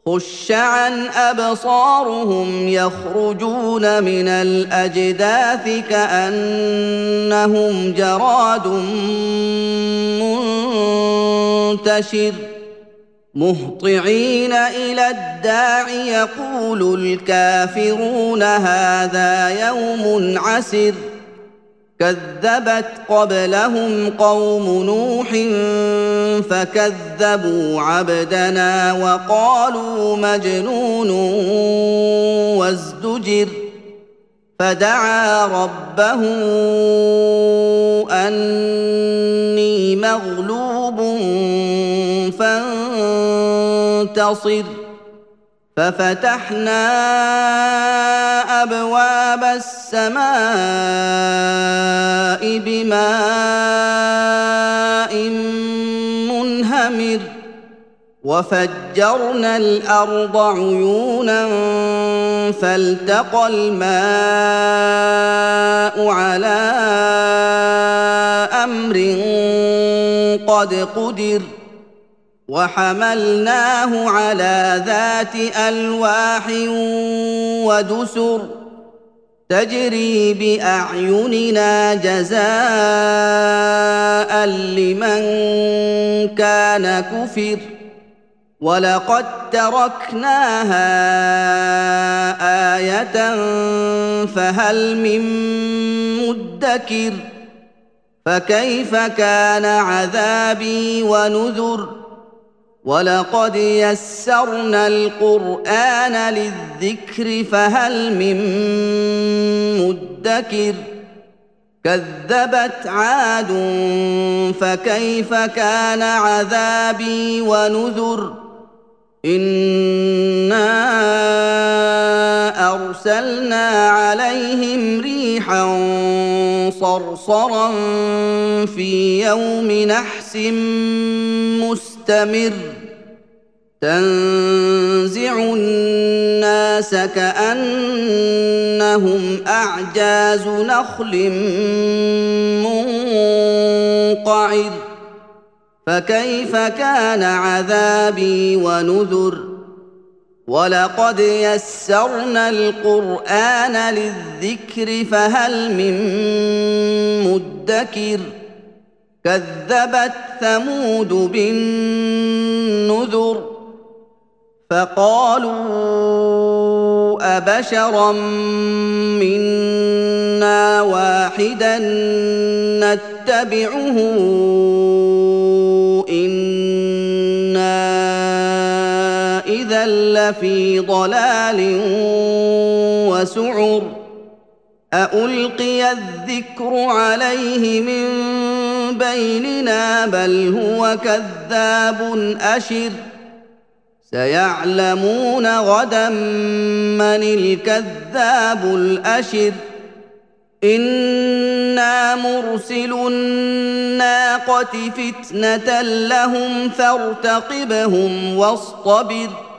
خش عن أبصارهم يخرجون من الأجداث كأنهم جراد منتشر مهطعين إلى الداع يقول الكافرون هذا يوم عسر كذبت قبلهم قوم نوح فكذبوا عبدنا وقالوا مجنون وازدجر فدعا ربه أني مغلوب فانتصر ففتحنا أبواب السماء بماء منهمر وفجرنا الأرض عيونا فالتقى الماء على أمر قد قدر وحملناه على ذات ألواح ودسر تجري بأعيننا جزاء لمن كان كفر ولقد تركناها آية فهل من مدكر فكيف كان عذابي ونذر ولقد يسرنا القرآن للذكر فهل من مدكر كذبت عاد فكيف كان عذابي ونذر إنا أرسلنا عليهم ريحا صرصرا في يوم نحس مستمر تنزع الناس كأنهم أعجاز نخل منقعر فكيف كان عذابي ونذر ولقد يسرنا القرآن للذكر فهل من مدكر كذبت ثمود بالنذر فقالوا أبشرا منا واحدا نتبعه إنا إذا لفي ضلال وسعر أألقي الذكر عليه من بيننا بل هو كذاب أشر سيعلمون غدا من الكذاب الأشر إنا مرسل الناقة فتنة لهم فارتقبهم واصطبر